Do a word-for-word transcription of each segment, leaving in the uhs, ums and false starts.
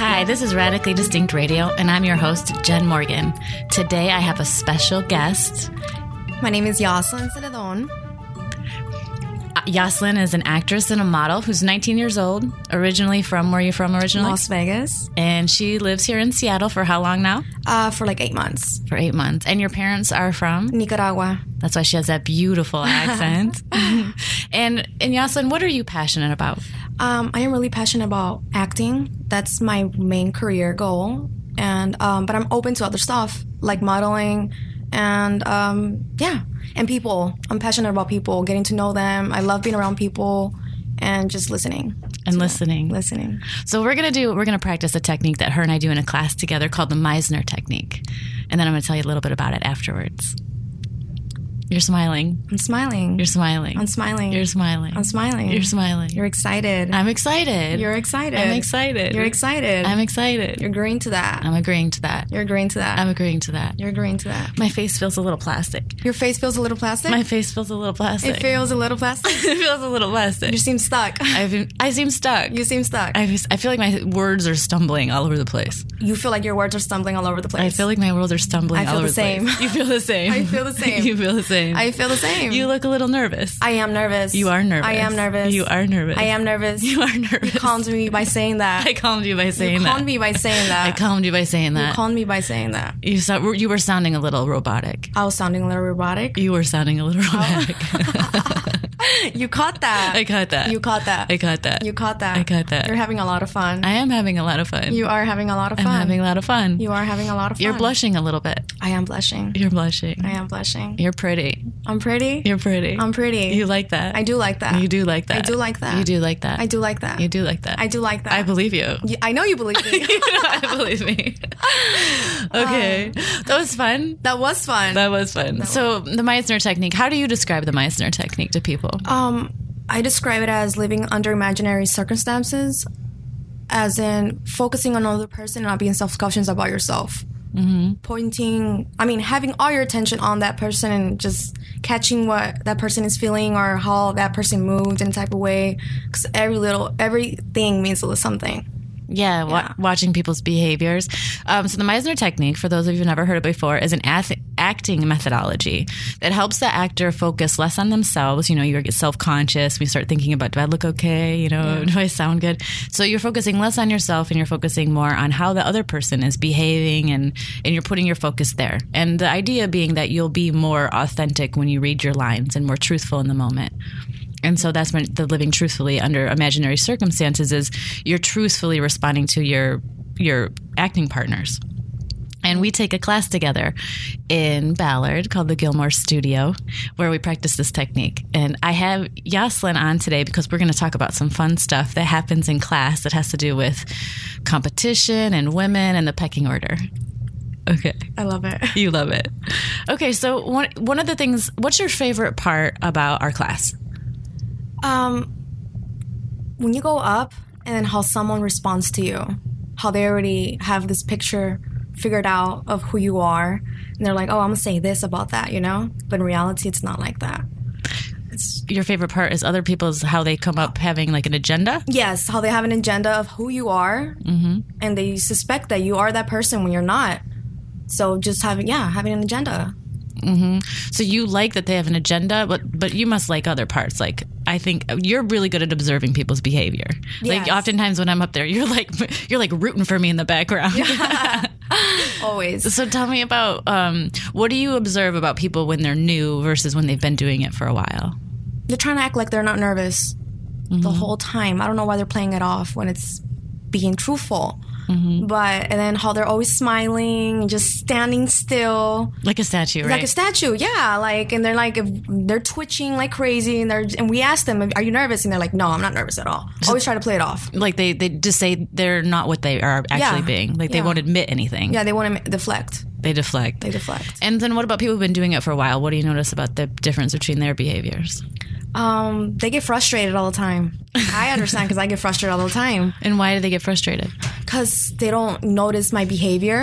Hi, this is Radically Distinct Radio, and I'm your host, Jen Morgan. Today I have a special guest. My name is Yoselin Celedon. Yoselin is an actress and a model who's nineteen years old, originally from, where are you from originally? Las Vegas. And she lives here in Seattle for how long now? Uh, for like eight months. For eight months. And your parents are from? Nicaragua. That's why she has that beautiful accent. and, and Yoselin, what are you passionate about? Um, I am really passionate about acting. That's my main career goal. And um, but I'm open to other stuff like modeling and um, yeah, and people. I'm passionate about people, getting to know them. I love being around people and just listening. And listening. Them. Listening. So we're going to do, we're going to practice a technique that her and I do in a class together called the Meisner technique. And then I'm going to tell you a little bit about it afterwards. You're smiling. I'm smiling. You're smiling. I'm smiling. You're smiling. I'm smiling. You're smiling. You're excited. I'm excited. You're excited. I'm excited. You're excited. I'm excited. You're agreeing to that. I'm agreeing to that. You're agreeing to that. I'm agreeing to that. You're agreeing to that. My face feels a little plastic. Your face feels a little plastic? My face feels a little plastic. It feels a little plastic? It feels a little plastic. You seem stuck. I've, I seem stuck. You seem stuck. I, I feel like my words are stumbling all over the place. You feel like your words are stumbling all over the place. I feel like my words are stumbling I feel all over the the same. place. You feel the same. I feel the same. You feel the same. I feel the same. You look a little nervous. I am nervous. You are nervous. I am nervous. You are nervous. I am nervous. You are nervous. You calmed me by saying that. I calmed you by saying you that. You calmed me by saying that. I calmed you by saying that. You calmed me by saying that. You, so, you were sounding a little robotic. I was sounding a little robotic. You were sounding a little robotic. Oh. You caught that. I caught that. You caught that. I caught that. You caught that. I caught that. You're having a lot of fun. I am having a lot of fun. You are having a lot of fun. I'm having a lot of fun. You are having a lot of fun. You're blushing a little bit. I am blushing. You're blushing. I am blushing. You're pretty. I'm pretty. You're pretty. I'm pretty. You like that. I do like that. You do like that. I do like that. You do like that. I do like that. You do like that. I do like that. I believe you. you I know you believe me. You know I believe me. Okay. Um, that was fun. That was fun. That was fun. That so was. The Meisner technique, how do you describe the Meisner technique to people? Um, I describe it as living under imaginary circumstances, as in focusing on another person and not being self-conscious about yourself. Mm-hmm. Pointing, I mean, having all your attention on that person and just catching what that person is feeling or how that person moved in a type of way. Because every little, everything means a little something. Yeah, wa- yeah. watching people's behaviors. Um, so the Meisner technique, for those of you who've never heard it before, is an ath- acting methodology that helps the actor focus less on themselves. You know, you get self-conscious. We start thinking about, do I look okay? You know, yeah. do I sound good? So you're focusing less on yourself and you're focusing more on how the other person is behaving, and, and you're putting your focus there. And the idea being that you'll be more authentic when you read your lines and more truthful in the moment. And so that's when the living truthfully under imaginary circumstances is you're truthfully responding to your your acting partners. And we take a class together in Ballard called the Gilmore Studio, where we practice this technique. And I have Yoselin on today because we're going to talk about some fun stuff that happens in class that has to do with competition and women and the pecking order. Okay. I love it. You love it. Okay, so one one of the things, what's your favorite part about our class? Um, when you go up and then how someone responds to you, how they already have this picture figured out of who you are, and they're like, oh, I'm gonna say this about that, you know? But in reality, it's not like that. It's, Your favorite part is other people's, how they come up having like an agenda? Yes, how they have an agenda of who you are, mm-hmm. and they suspect that you are that person when you're not. So just having, yeah, having an agenda. Mm-hmm. So you like that they have an agenda, but but you must like other parts. Like, I think you're really good at observing people's behavior. Yes. Like oftentimes when I'm up there, you're like you're like rooting for me in the background. Yeah. Always. So tell me about um, what do you observe about people when they're new versus when they've been doing it for a while? They're trying to act like they're not nervous mm-hmm. the whole time. I don't know why they're playing it off when it's being truthful. Mm-hmm. But, and then how they're always smiling, just standing still. Like a statue, right? Like a statue, yeah. Like, and they're like, they're twitching like crazy. And they're, and we ask them, are you nervous? And they're like, no, I'm not nervous at all. So, always try to play it off. Like they, they just say they're not what they are actually yeah. being. Like they yeah. won't admit anything. Yeah, they want to deflect. They deflect. They deflect. And then what about people who've been doing it for a while? What do you notice about the difference between their behaviors? Um, they get frustrated all the time. I understand because I get frustrated all the time. And why do they get frustrated? Because they don't notice my behavior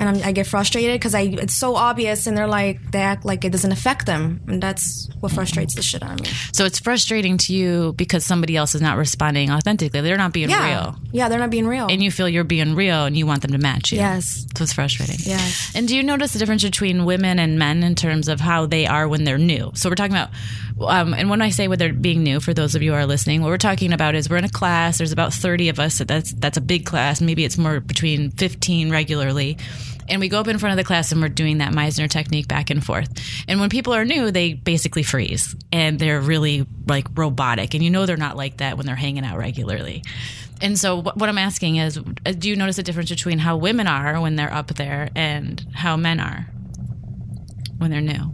And I'm, I get frustrated because I it's so obvious, and they're like, they act like it doesn't affect them. And that's what frustrates the shit out of me. So it's frustrating to you because somebody else is not responding authentically. They're not being Yeah. real. Yeah, they're not being real. And you feel you're being real and you want them to match you. Yes. So it's frustrating. Yes. And do you notice the difference between women and men in terms of how they are when they're new? So we're talking about, um, and when I say when they're being new, for those of you who are listening, what we're talking about is we're in a class. There's about thirty of us. That's, that's a big class. Maybe it's more between fifteen regularly. And we go up in front of the class and we're doing that Meisner technique back and forth. And when people are new, they basically freeze and they're really like robotic. And you know they're not like that when they're hanging out regularly. And so what I'm asking is, do you notice a difference between how women are when they're up there and how men are when they're new?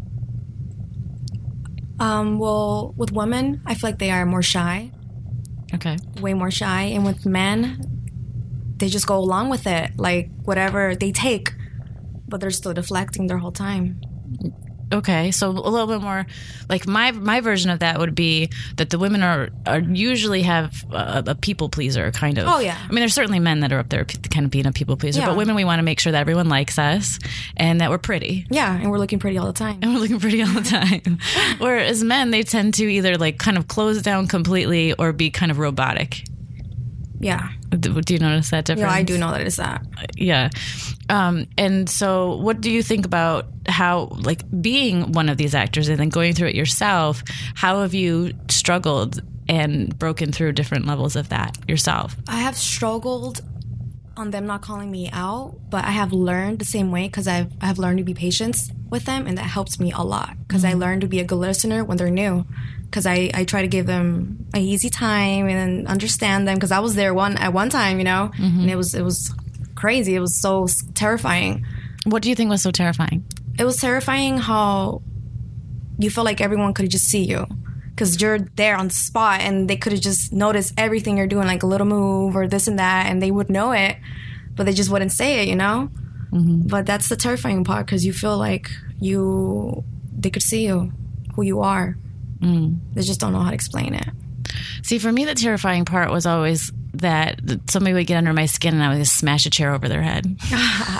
Um, well, with women, I feel like they are more shy. Okay. Way more shy. And with men, they just go along with it, like whatever they take, but they're still deflecting their whole time. Okay, so a little bit more, like my my version of that would be that the women are, are usually have a, a people pleaser kind of. Oh, yeah. I mean, there's certainly men that are up there kind of being a people pleaser, Yeah. but women, we want to make sure that everyone likes us and that we're pretty. Yeah, and we're looking pretty all the time. And we're looking pretty all the time. Whereas men, they tend to either like kind of close down completely or be kind of robotic. Yeah. Do, do you notice that difference? Yeah, I do know that it's that. Yeah. Um, and so what do you think about how, like, being one of these actors and then going through it yourself, how have you struggled and broken through different levels of that yourself? I have struggled on them not calling me out, but I have learned the same way because I've I have learned to be patient with them, and that helps me a lot because mm-hmm. I learned to be a good listener when they're new. Because I, I try to give them an easy time and understand them. Because I was there one at one time, you know, mm-hmm. and it was it was crazy. It was so terrifying. What do you think was so terrifying? It was terrifying how you feel like everyone could just see you. Because you're there on the spot, and they could have just noticed everything you're doing, like a little move or this and that, and they would know it, but they just wouldn't say it, you know? Mm-hmm. But that's the terrifying part, because you feel like you they could see you, who you are. Mm. They just don't know how to explain it. See, for me, the terrifying part was always that somebody would get under my skin and I would just smash a chair over their head. Like,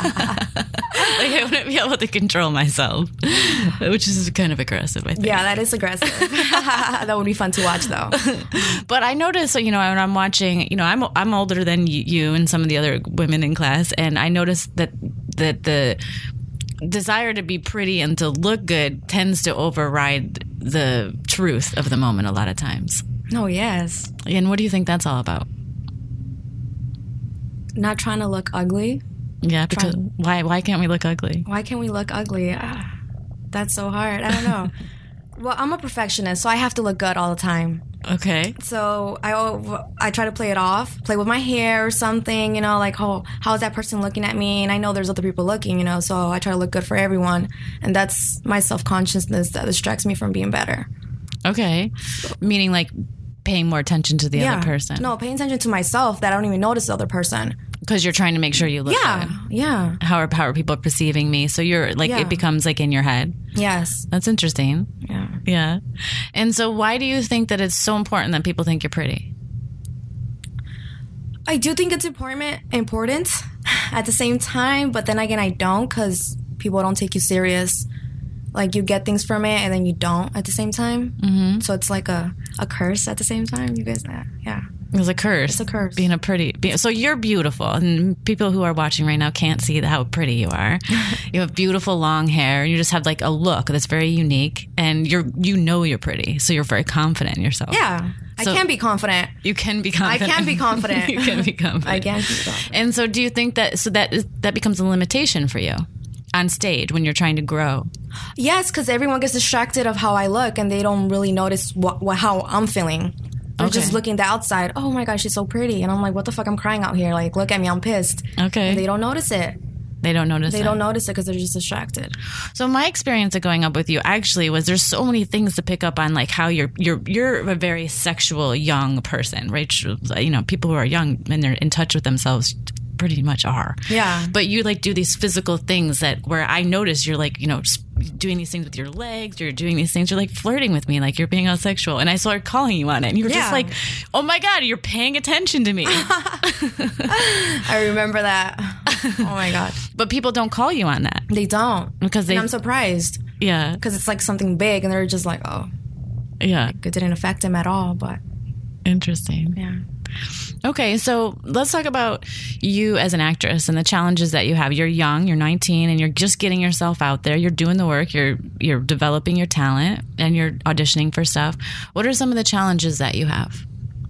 I wouldn't be able to control myself, which is kind of aggressive, I think. Yeah, that is aggressive. That would be fun to watch, though. But I noticed, you know, when I'm watching, you know, I'm I'm older than you and some of the other women in class, and I noticed that that the desire to be pretty and to look good tends to override the truth of the moment a lot of times. Oh, yes. And what do you think that's all about? Not trying to look ugly. Yeah, because trying, why why can't we look ugly? Why can't we look ugly? Ah, that's so hard. I don't know. Well, I'm a perfectionist, so I have to look good all the time. Okay. So I I try to play it off, play with my hair or something, you know, like, oh, how is that person looking at me? And I know there's other people looking, you know, so I try to look good for everyone. And that's my self-consciousness that distracts me from being better. Okay. Meaning like paying more attention to the yeah. other person. No, paying attention to myself that I don't even notice the other person. Because you're trying to make sure you look yeah, good. Yeah. How are, how are people perceiving me? So you're like, yeah. it becomes like in your head. Yes. That's interesting. Yeah. Yeah. And so why do you think that it's so important that people think you're pretty? I do think it's important, important at the same time, but then again, I don't, because people don't take you serious. Like, you get things from it, and then you don't at the same time. Mm-hmm. So it's like a, a curse at the same time. You guys know? Yeah. It's a curse. It's a curse. Being a pretty... Be, so you're beautiful, and people who are watching right now can't see how pretty you are. You have beautiful long hair, and you just have like a look that's very unique, and you're you know you're pretty, so you're very confident in yourself. Yeah. So I can be confident. You can be confident. I can be confident. You can be confident. I can be confident. And so do you think that... So that that becomes a limitation for you on stage when you're trying to grow? Yes, because everyone gets distracted of how I look, and they don't really notice what, what how I'm feeling. They're okay. just looking at the outside. Oh my gosh, she's so pretty. And I'm like, what the fuck? I'm crying out here. Like, look at me. I'm pissed. Okay. And they don't notice it. They don't notice they it. They don't notice it because they're just distracted. So my experience of going up with you actually was there's so many things to pick up on, like how you're you're you're a very sexual young person, right? You know, people who are young and they're in touch with themselves pretty much are. Yeah. But you like do these physical things that where I notice you're like, you know, doing these things with your legs, you're doing these things, you're like flirting with me, like you're being all sexual. And I started calling you on it. And you were yeah. just like, oh my God, you're paying attention to me. I remember that. Oh my God. But people don't call you on that. They don't. Because they... And I'm surprised. Yeah. Because it's like something big and they're just like, oh. Yeah. Like it didn't affect them at all, but. Interesting. Yeah. Okay, so let's talk about you as an actress and the challenges that you have. You're young, you're nineteen, and you're just getting yourself out there. You're doing the work, you're you're developing your talent, and you're auditioning for stuff. What are some of the challenges that you have?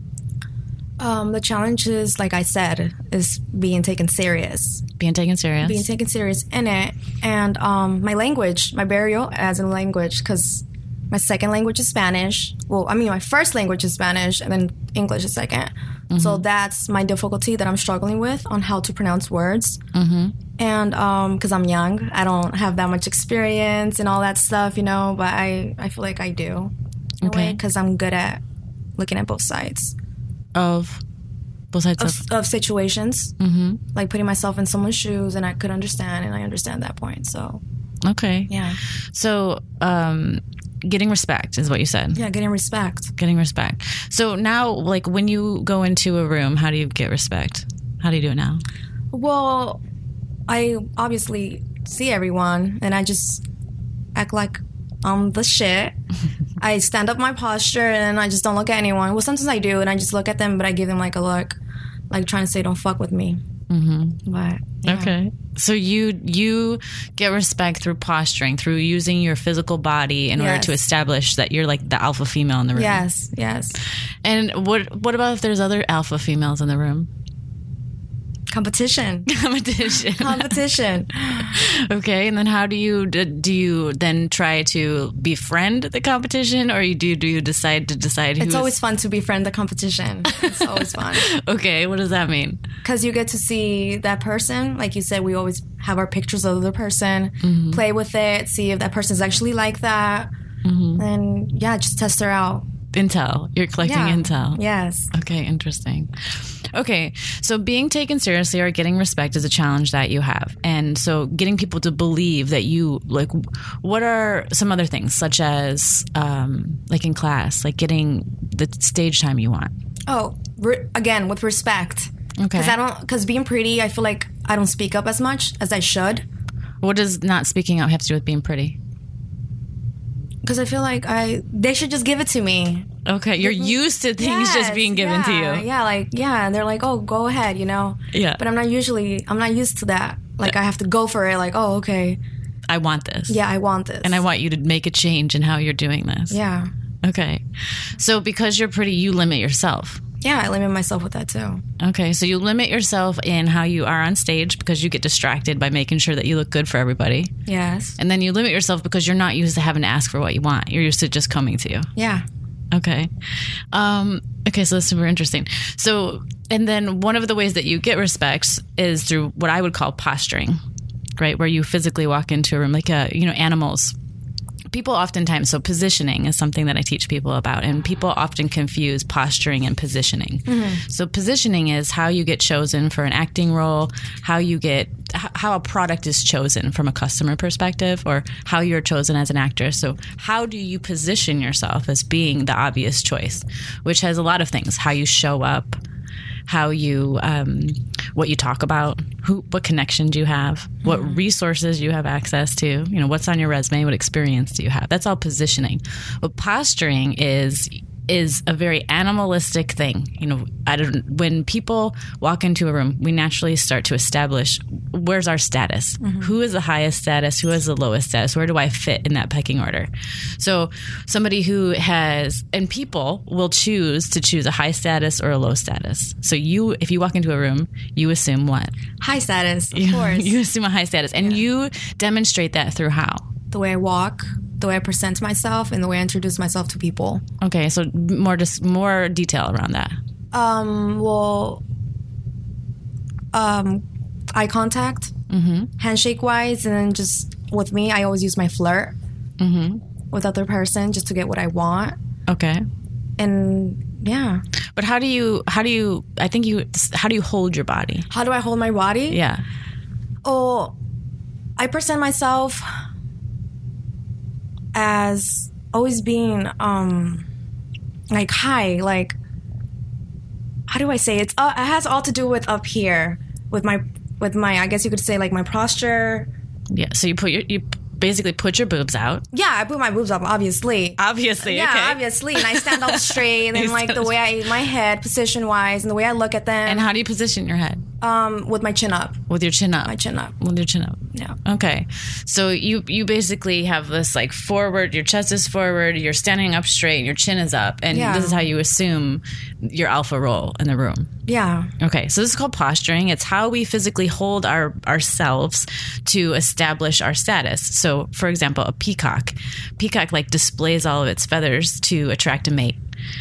Um, the challenge is, like I said, is being taken serious. Being taken serious. Being taken serious in it. And um, my language, my barrier as a language, because my second language is Spanish. Well, I mean, my first language is Spanish, and then English is second. Mm-hmm. So that's my difficulty that I'm struggling with on how to pronounce words. Mm-hmm. And because um, I'm young, I don't have that much experience and all that stuff, you know, but I, I feel like I do. In Okay. Because I'm good at looking at both sides. Of? Both sides Of, of? of situations. Mm-hmm. Like putting myself in someone's shoes, and I could understand, and I understand that point. So, Okay. yeah. So, um... getting respect is what you said. Yeah, getting respect. Getting respect. So now, like, when you go into a room, how do you get respect? How do you do it now? Well, I obviously see everyone, and I just act like I'm the shit. I stand up my posture, and I just don't look at anyone. Well, sometimes I do, and I just look at them, but I give them, like, a look, like trying to say, don't fuck with me. Mm-hmm. But, yeah. Okay. So you you get respect through posturing, through using your physical body in Yes. order to establish that you're like the alpha female in the room. Yes, yes. And what what about if there's other alpha females in the room? Competition. Competition. Competition. Okay. And then how do you do, do you then try to befriend the competition, or you do do you decide to decide who's... It's always fun to befriend the competition. It's always fun. Okay. What does that mean? Because you get to see that person. Like you said, we always have our pictures of the person, mm-hmm. play with it, see if that person's actually like that. Mm-hmm. And yeah, just test her out. Intel. You're collecting yeah. intel. Yes. Okay, interesting. Okay, so being taken seriously or getting respect is a challenge that you have. And so getting people to believe that you, like, what are some other things, such as, um, like in class, like getting the stage time you want? Oh, re- again, with respect. Okay. Because I don't, because being pretty, I feel like I don't speak up as much as I should. What does not speaking up have to do with being pretty? Because I feel like I, they should just give it to me. Okay, you're used to things yes, just being given yeah, to you. Yeah, like, yeah, and they're like, oh, go ahead, you know? Yeah. But I'm not usually, I'm not used to that. Like, I have to go for it, like, oh, okay. I want this. Yeah, I want this. And I want you to make a change in how you're doing this. Yeah. Okay. So because you're pretty, you limit yourself. Yeah, I limit myself with that too. Okay, so you limit yourself in how you are on stage because you get distracted by making sure that you look good for everybody. Yes. And then you limit yourself because you're not used to having to ask for what you want. You're used to just coming to you. Yeah. Okay. Um, okay, so that's super interesting. So, and then one of the ways that you get respect is through what I would call posturing, right? Where you physically walk into a room, like, uh, you know, animals. People oftentimes, so positioning is something that I teach people about, and people often confuse posturing and positioning. Mm-hmm. So positioning is how you get chosen for an acting role, how you get, how a product is chosen from a customer perspective, or how you're chosen as an actor. So how do you position yourself as being the obvious choice, which has a lot of things, how you show up, how you, um, what you talk about, who, what connections you have, mm-hmm. what resources you have access to, you know, what's on your resume, what experience do you have? That's all positioning. But posturing is is a very animalistic thing. You know, I don't, when people walk into a room, we naturally start to establish where's our status, mm-hmm. who is the highest status, who is the lowest status, where do I fit in that pecking order? So somebody who has, and people will choose to choose a high status or a low status. So you, if you walk into a room, you assume what? High status, of you, course. You assume a high status, and yeah. you demonstrate that through how? The way I walk, the way I present myself, and the way I introduce myself to people. Okay, so more just more detail around that. Um, well, um, eye contact, mm-hmm. handshake wise, and then just with me, I always use my flirt mm-hmm. with other person just to get what I want. Okay. And yeah. But how do you? How do you? I think you. How do you hold your body? How do I hold my body? Yeah. Oh, I present myself as always being um like high, like how do I say it? Uh, it has all to do with up here with my with my, I guess you could say like my posture. Yeah. So you put your, you basically put your boobs out. Yeah, I put my boobs up, obviously. Obviously, yeah, okay. obviously. And I stand up straight and like the way I, my head position wise and the way I look at them. And how do you position your head? Um, with my chin up. With your chin up. My chin up. With your chin up. Yeah. Okay. So you you basically have this like forward, your chest is forward, you're standing up straight, your chin is up, and Yeah. this is how you assume your alpha role in the room. Yeah. Okay. So this is called posturing. It's how we physically hold our ourselves to establish our status. So, for example, a peacock. Peacock like displays all of its feathers to attract a mate.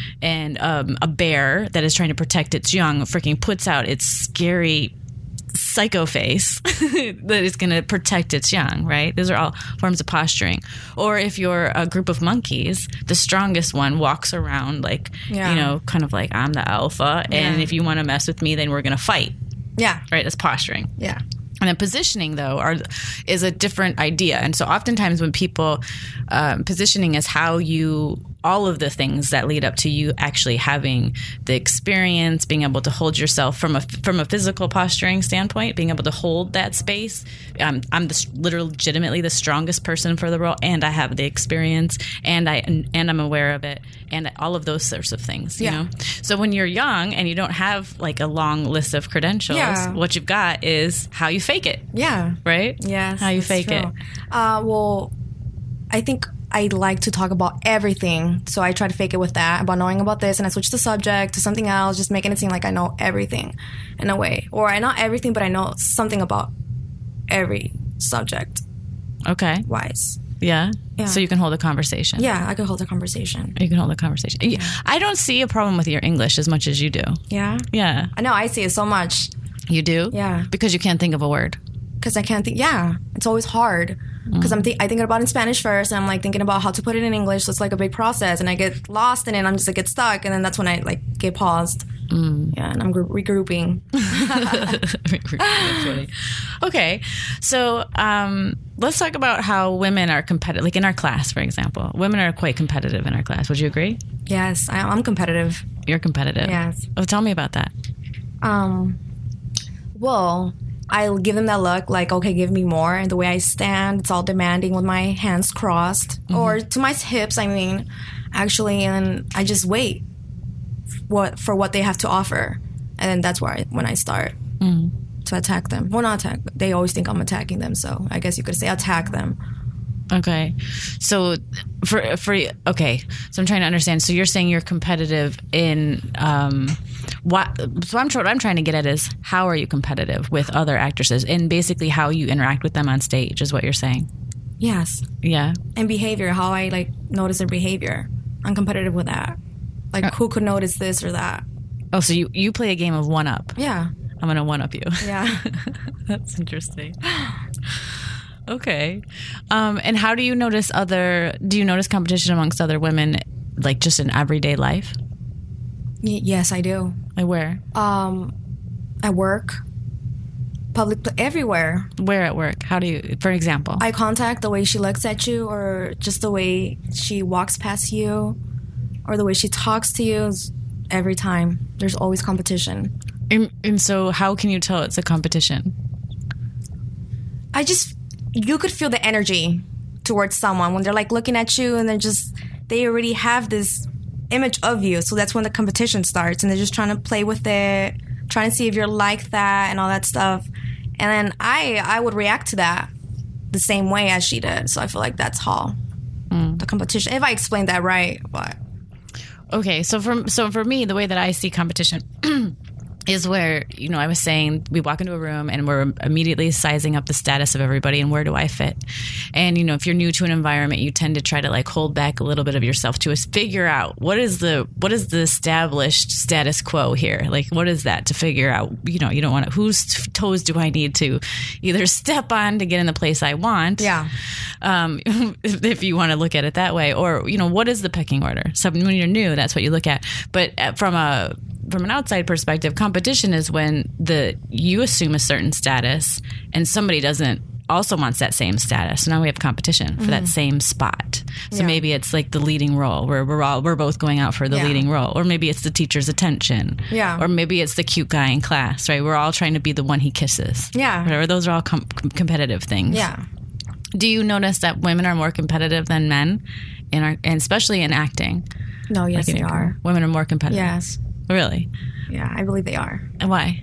And um, a bear that is trying to protect its young freaking puts out its scary psycho face that is going to protect its young, right? Those are all forms of posturing. Or if you're a group of monkeys, the strongest one walks around like, Yeah. you know, kind of like, I'm the alpha, and Yeah. if you want to mess with me, then we're going to fight, Yeah. right? That's posturing. Yeah. And then positioning, though, are, is a different idea. And so oftentimes when people, um, positioning is how you, all of the things that lead up to you actually having the experience, being able to hold yourself from a, from a physical posturing standpoint, being able to hold that space. Um, I'm the, literally legitimately the strongest person for the role, and I have the experience, and, I, and, and I'm aware of it, and all of those sorts of things, you Yeah. know? So when you're young and you don't have like a long list of credentials, Yeah. what you've got is how you fake it. Yeah. Right? Yes. How you that's fake true. it. Uh, well, I think I like to talk about everything. So I try to fake it with that, about knowing about this, and I switch the subject to something else, just making it seem like I know everything in a way. Or I not everything, but I know something about every subject Okay. wise. Yeah. Yeah. So you can hold a conversation. Yeah, I could hold a conversation. You can hold a conversation. Yeah. I don't see a problem with your English as much as you do. Yeah? Yeah. I know, I see it so much. You do? Yeah. Because you can't think of a word. Because I can't think. Yeah, it's always hard. Because I'm th- I think about it in Spanish first, and I'm like thinking about how to put it in English. So it's like a big process, and I get lost in it. And I'm just like get stuck, and then that's when I like get paused. Mm. Yeah, and I'm gr- regrouping. That's funny. Okay, so um, let's talk about how women are competitive. Like in our class, for example, women are quite competitive in our class. Would you agree? Yes, I, I'm competitive. You're competitive. Yes. Oh, tell me about that. Um, well, I'll give them that look, like, okay, give me more. And the way I stand, it's all demanding with my hands crossed. Mm-hmm. Or to my hips, I mean, actually, and I just wait what for what they have to offer. And then that's where I, when I start mm. to attack them. Well, not attack. They always think I'm attacking them. So I guess you could say attack them. Okay. So for, for, okay. So I'm trying to understand. So you're saying you're competitive in, um, what, so I'm, what I'm trying to get at is how are you competitive with other actresses, and basically how you interact with them on stage is what you're saying. Yes. Yeah. And behavior, how I like notice their behavior. I'm competitive with that. Like uh, who could notice this or that. Oh, so you, you play a game of one up. Yeah. I'm going to one up you. Yeah. That's interesting. Okay. Um, and how do you notice other, do you notice competition amongst other women, like just in everyday life? Y- yes, I do. Like where? Um, at work, public, everywhere. Where at work? How do you, for example? Eye contact, the way she looks at you, or just the way she walks past you, or the way she talks to you. Every time. There's always competition. And, and so how can you tell it's a competition? I just, you could feel the energy towards someone when they're like looking at you and they're just, they already have this image of you. So that's when the competition starts, and they're just trying to play with it, trying to see if you're like that and all that stuff. And then I, I would react to that the same way as she did. So I feel like that's how mm. the competition, if I explained that right, but. Okay. So for, so for me, the way that I see competition is where, you know, I was saying we walk into a room and we're immediately sizing up the status of everybody and where do I fit? And, you know, if you're new to an environment, you tend to try to like hold back a little bit of yourself to figure out what is the, what is the established status quo here? Like, what is that to figure out? You know, you don't want to, whose toes do I need to either step on to get in the place I want? Yeah. Um, if, if you want to look at it that way, or, you know, what is the pecking order? So when you're new, that's what you look at. But from a, from an outside perspective, competition is when the you assume a certain status and somebody doesn't also wants that same status. So now we have competition for mm-hmm. that same spot. So yeah. maybe it's like the leading role where we're all we're both going out for the yeah. leading role, or maybe it's the teacher's attention, yeah, or maybe it's the cute guy in class, right? We're all trying to be the one he kisses, yeah. Whatever. Those are all com- competitive things. Yeah. Do you notice that women are more competitive than men, in our, and especially in acting? No, yes, like they are. Women are more competitive. Yes. Really? Yeah, I believe they are. And why?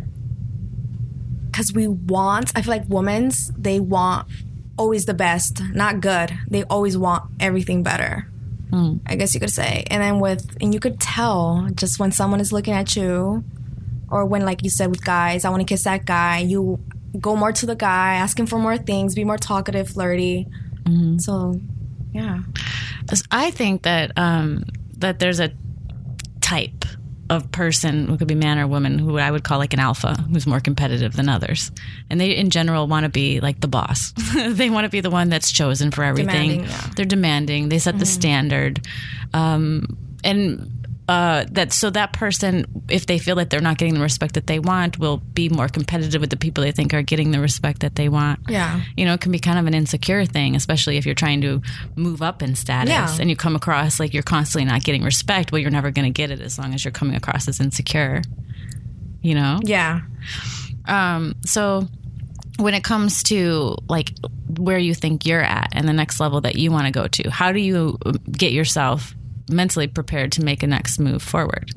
Because we want, I feel like women's, they want always the best, not good. They always want everything better, mm. I guess you could say. And then with, and you could tell just when someone is looking at you, or when, like you said, with guys, I want to kiss that guy, you go more to the guy, ask him for more things, be more talkative, flirty. Mm-hmm. So, yeah. I think that um, that there's a type of person, who could be man or woman, who I would call like an alpha, who's more competitive than others. And they, in general, want to be like the boss. They want to be the one that's chosen for everything. Demanding, yeah. They're demanding. They set mm-hmm. the standard. Um, and uh, that so that person, if they feel that they're not getting the respect that they want, will be more competitive with the people they think are getting the respect that they want. Yeah. You know, it can be kind of an insecure thing, especially if you're trying to move up in status yeah. and you come across like you're constantly not getting respect. Well, you're never going to get it as long as you're coming across as insecure, you know? Yeah. Um, so when it comes to like where you think you're at and the next level that you want to go to, how do you get yourself mentally prepared to make a next move forward?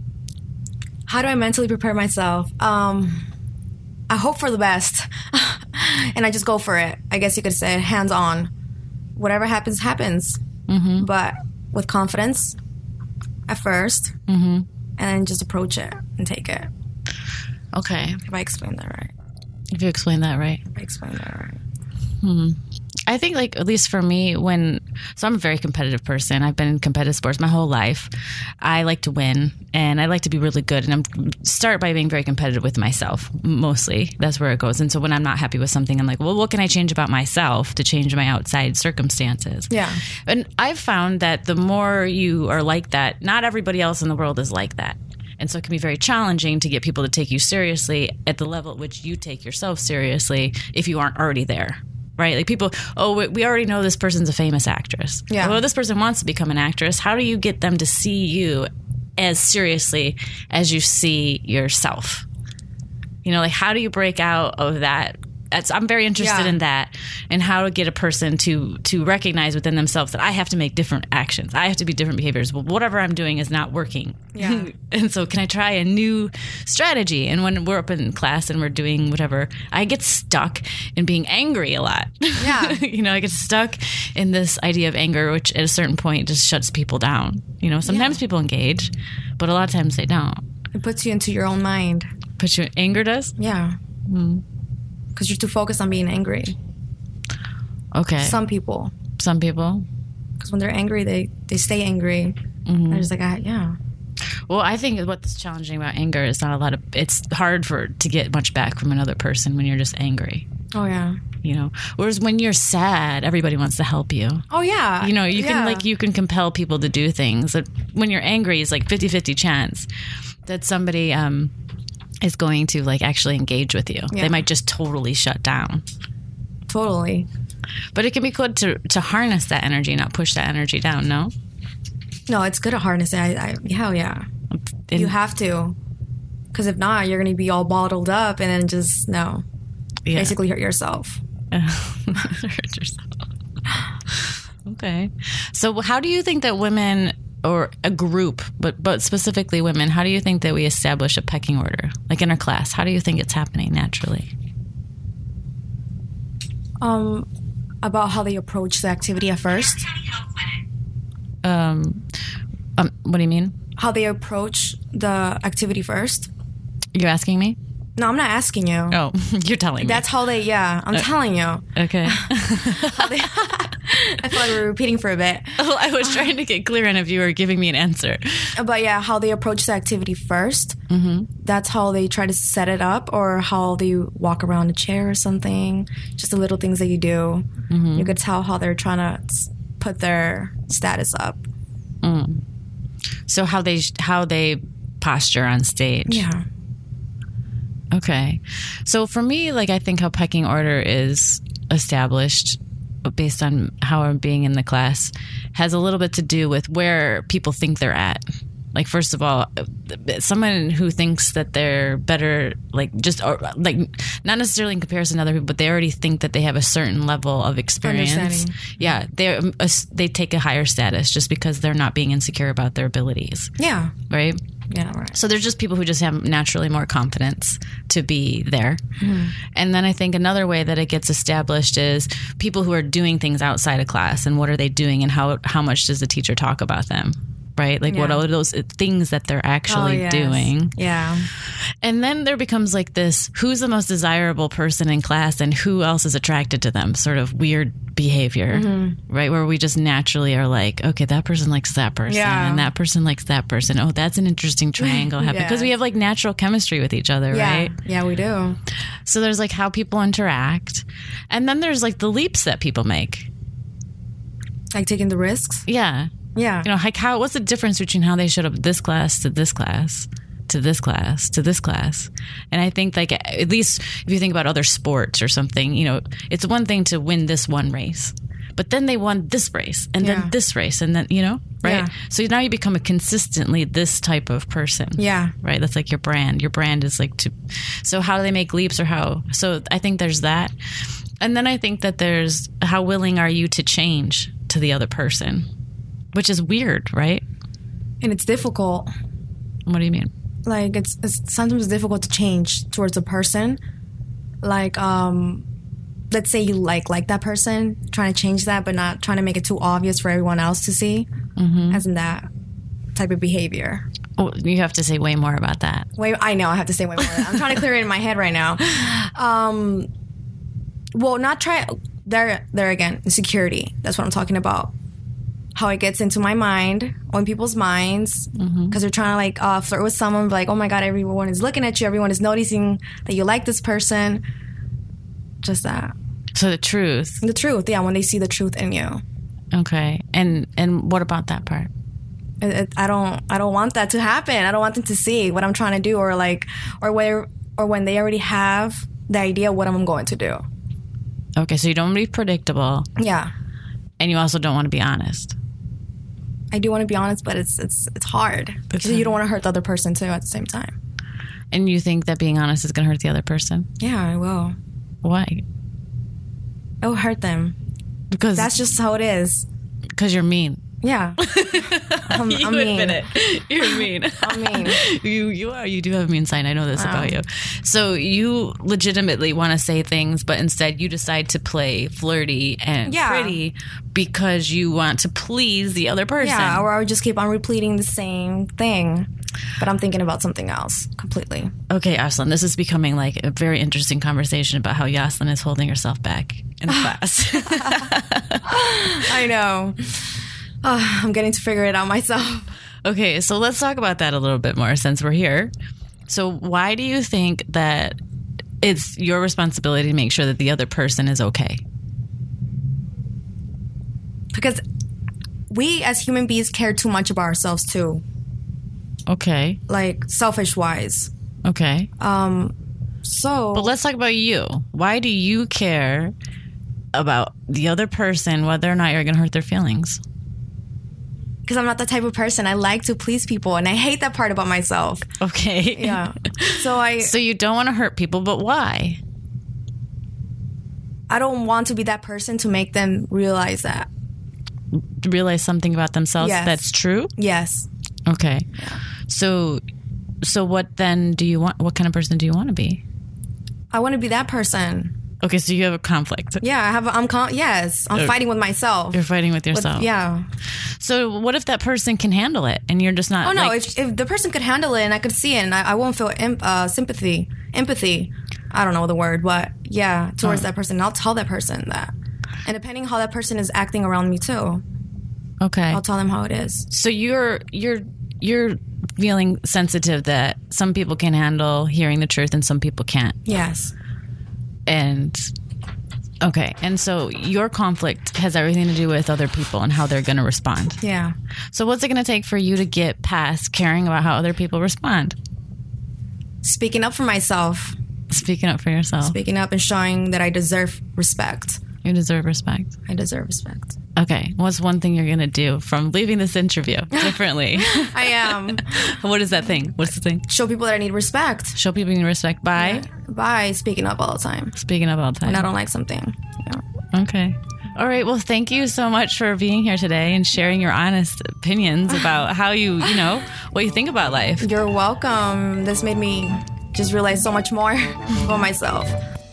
How do I mentally prepare myself? Um, I hope for the best and I just go for it. I guess you could say hands on. Whatever happens, happens. Mm-hmm. But with confidence at first, mm-hmm. and then just approach it and take it. Okay. If I explained that right. If you explained that right. If I explained that right. Hmm. I think, like, at least for me, when, so I'm a very competitive person. I've been in competitive sports my whole life. I like to win and I like to be really good. And I'm start by being very competitive with myself, mostly. That's where it goes. And so when I'm not happy with something, I'm like, well, what can I change about myself to change my outside circumstances? Yeah. And I've found that the more you are like that, not everybody else in the world is like that. And so it can be very challenging to get people to take you seriously at the level at which you take yourself seriously if you aren't already there. Right? Like people, oh, we already know this person's a famous actress. Yeah. Well, this person wants to become an actress. How do you get them to see you as seriously as you see yourself? You know, like how do you break out of that? That's, I'm very interested yeah. in that, and how to get a person to to recognize within themselves that I have to make different actions. I have to be different behaviors. Well, whatever I'm doing is not working. Yeah. And so can I try a new strategy? And when we're up in class and we're doing whatever, I get stuck in being angry a lot. Yeah. You know, I get stuck in this idea of anger, which at a certain point just shuts people down. You know, sometimes yeah. people engage, but a lot of times they don't. It puts you into your own mind. Puts you, anger does? Yeah. Mm. Because you're too focused on being angry. Okay. Some people. Some people. Because when they're angry, they, they stay angry. Mm-hmm. They're just like, ah, yeah. Well, I think what's challenging about anger is not a lot of, it's hard for to get much back from another person when you're just angry. Oh, yeah. You know, whereas when you're sad, everybody wants to help you. Oh, yeah. You know, you yeah. can like, you can compel people to do things. When you're angry, it's like fifty-fifty chance that somebody, um, is going to like actually engage with you. Yeah. They might just totally shut down. Totally. But it can be good to, to harness that energy, not push that energy down, no? No, it's good to harness it. I, I, hell yeah. And you have to. Because if not, you're going to be all bottled up and then just, no. Yeah. Basically hurt yourself. Hurt yourself. Okay. So how do you think that women, or a group, but but specifically women, how do you think that we establish a pecking order? Like in our class, how do you think it's happening naturally? Um, about how they approach the activity at first. Um, um, what do you mean? How they approach the activity first. You're asking me? No, I'm not asking you. Oh, you're telling me. That's how they, yeah, I'm uh, telling you. Okay. they, I feel like we're repeating for a bit. Oh, I was trying to get clear on if you were giving me an answer. But yeah, how they approach the activity first. Mm-hmm. That's how they try to set it up, or how they walk around a chair or something. Just the little things that you do. Mm-hmm. You could tell how they're trying to put their status up. Okay. So for me, like, I think how pecking order is established based on how I'm being in the class has a little bit to do with where people think they're at. Like, first of all, someone who thinks that they're better, like, just, or, like, not necessarily in comparison to other people, but they already think that they have a certain level of experience. Yeah, they they take a higher status just because they're not being insecure about their abilities. Yeah. Right? Yeah, right. So there's just people who just have naturally more confidence to be there. Mm. And then I think another way that it gets established is people who are doing things outside of class, and what are they doing, and how how much does the teacher talk about them? Right? Like, yeah. what are those things that they're actually oh, yes. doing? Yeah. And then there becomes like this, who's the most desirable person in class and who else is attracted to them sort of weird behavior, mm-hmm. right? Where we just naturally are like, okay, that person likes that person yeah. and that person likes that person. Oh, that's an interesting triangle happening. yeah. Because we have like natural chemistry with each other, yeah. right? Yeah, we do. So there's like how people interact. And then there's like the leaps that people make. Like taking the risks? Yeah. Yeah. You know, like how, what's the difference between how they showed up this class to this class, to this class, to this class? And I think, like, at least if you think about other sports or something, you know, it's one thing to win this one race, but then they won this race and yeah. then this race and then, you know, right? Yeah. So now you become a consistently this type of person. Yeah. Right? That's like your brand. Your brand is like to, so how do they make leaps or how? So I think there's that. And then I think that there's how willing are you to change to the other person? Which is weird, right? And it's difficult. What do you mean? Like, it's, it's sometimes difficult to change towards a person. Like, um, let's say you like like that person, trying to change that, but not trying to make it too obvious for everyone else to see. Mm-hmm. As in that type of behavior. Oh, you have to say way more about that. Wait, I know, I have to say way more. I'm trying to clear it in my head right now. Um, well, not try... There, there again, insecurity. That's what I'm talking about. How it gets into my mind, on people's minds, because mm-hmm. they're trying to like uh, flirt with someone, like, oh my God, everyone is looking at you, everyone is noticing that you like this person. Just that. So the truth. The truth, yeah, when they see the truth in you. Okay, and and what about that part? It, it, I don't, I don't want that to happen. I don't want them to see what I'm trying to do, or like, or where, or when they already have the idea of what I'm going to do. Okay, so you don't want to be predictable. Yeah. And you also don't want to be honest. I do want to be honest, but it's it's it's hard because you don't want to hurt the other person too at the same time. And you think that being honest is going to hurt the other person? Yeah, I will. Why? It will hurt them. Because that's just how it is. Because you're mean. Yeah. I'm, you I'm mean. admit it. You're mean. I'm mean. You you are. You do have a mean side. I know this wow. about you. So you legitimately want to say things, but instead you decide to play flirty and yeah. pretty because you want to please the other person. Yeah, or I would just keep on repeating the same thing. But I'm thinking about something else completely. Okay, Aslan, this is becoming like a very interesting conversation about how Yaslin is holding herself back in class. I know. Oh, I'm getting to figure it out myself. Okay, so let's talk about that a little bit more since we're here. So why do you think that it's your responsibility to make sure that the other person is okay? Because we as human beings care too much about ourselves too. Okay. Like, selfish-wise. Okay. Um, so... But let's talk about you. Why do you care about the other person, whether or not you're going to hurt their feelings? Because I'm not the type of person. I like to please people, and I hate that part about myself. Okay. Yeah. So I... So you don't want to hurt people, but why? I don't want to be that person to make them realize that. Realize something about themselves yes. that's true? Yes. Okay. Yeah. So, so what then do you want? What kind of person do you want to be? I want to be that person. Okay, so you have a conflict. Yeah, I have. A, I'm con- yes, I'm okay. fighting with myself. You're fighting with yourself. With, yeah. So what if that person can handle it, and you're just not? Oh no! Like, if, if the person could handle it, and I could see it, and I, I won't feel em- uh, sympathy, empathy. I don't know the word, but yeah, towards oh. that person, I'll tell that person that, and depending how that person is acting around me too. Okay. I'll tell them how it is. So you're you're you're feeling sensitive that some people can handle hearing the truth and some people can't. Yes. And okay, and so your conflict has everything to do with other people and how they're going to respond. Yeah. So what's it going to take for you to get past caring about how other people respond? Speaking up for myself. Speaking up for yourself. Speaking up and showing that I deserve respect. You deserve respect. I deserve respect. Okay. What's one thing you're going to do from leaving this interview differently? I am. What is that thing? What's the thing? Show people that I need respect. Show people you need respect by? Yeah. By speaking up all the time. Speaking up all the time. When I don't like something. Yeah. Okay. All right. Well, thank you so much for being here today and sharing your honest opinions about how you, you know, what you think about life. You're welcome. This made me just realize so much more about myself.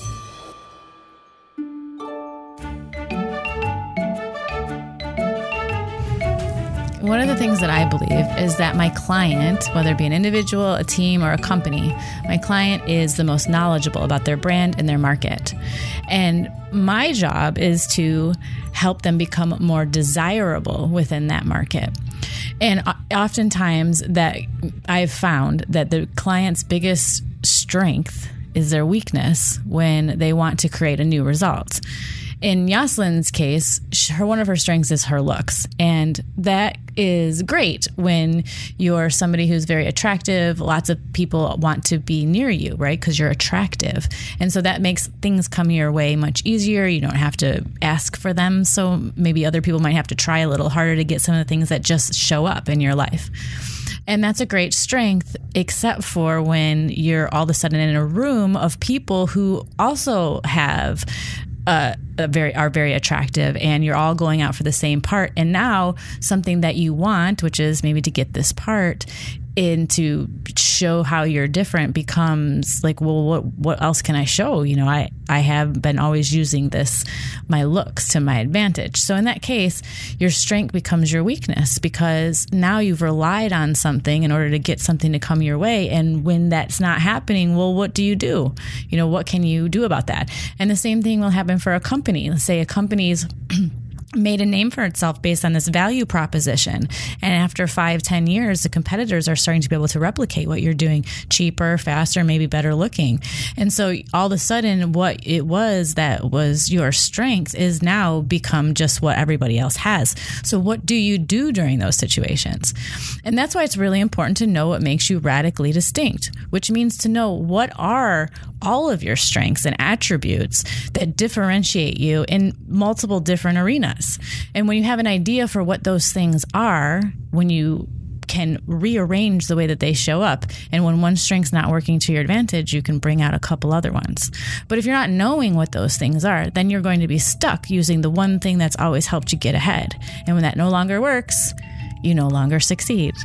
One of the things that I believe is that my client, whether it be an individual, a team, or a company, my client is the most knowledgeable about their brand and their market. And my job is to help them become more desirable within that market. And oftentimes that I've found that the client's biggest strength is their weakness when they want to create a new result. In Yoselin's case, her one of her strengths is her looks. And that is great when you're somebody who's very attractive. Lots of people want to be near you, right? Because you're attractive. And so that makes things come your way much easier. You don't have to ask for them. So maybe other people might have to try a little harder to get some of the things that just show up in your life. And that's a great strength, except for when you're all of a sudden in a room of people who also have Uh, very are very attractive, and you're all going out for the same part. And now something that you want, which is maybe to get this part and to show how you're different, becomes like, well, what what else can I show? You know, I, I have been always using this, my looks, to my advantage. So in that case, your strength becomes your weakness, because now you've relied on something in order to get something to come your way. And when that's not happening, well, what do you do? You know, what can you do about that? And the same thing will happen for a company. Let's say a company's made a name for itself based on this value proposition. And after five, ten years, the competitors are starting to be able to replicate what you're doing cheaper, faster, maybe better looking. And so all of a sudden, what it was that was your strength is now become just what everybody else has. So what do you do during those situations? And that's why it's really important to know what makes you radically distinct, which means to know what are all of your strengths and attributes that differentiate you in multiple different arenas. And when you have an idea for what those things are, when you can rearrange the way that they show up, and when one strength's not working to your advantage, you can bring out a couple other ones. But if you're not knowing what those things are, then you're going to be stuck using the one thing that's always helped you get ahead. And when that no longer works, you no longer succeed.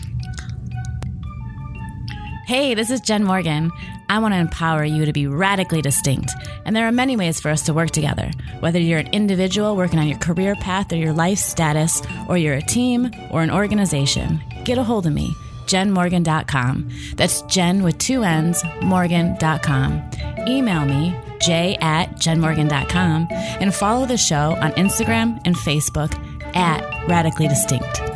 Hey, this is Jen Morgan. I want to empower you to be radically distinct. And there are many ways for us to work together. Whether you're an individual working on your career path or your life status, or you're a team or an organization, get a hold of me, jen morgan dot com. That's Jen with two N's, morgan dot com. Email me, j at jen morgan dot com, and follow the show on Instagram and Facebook at Radically Distinct.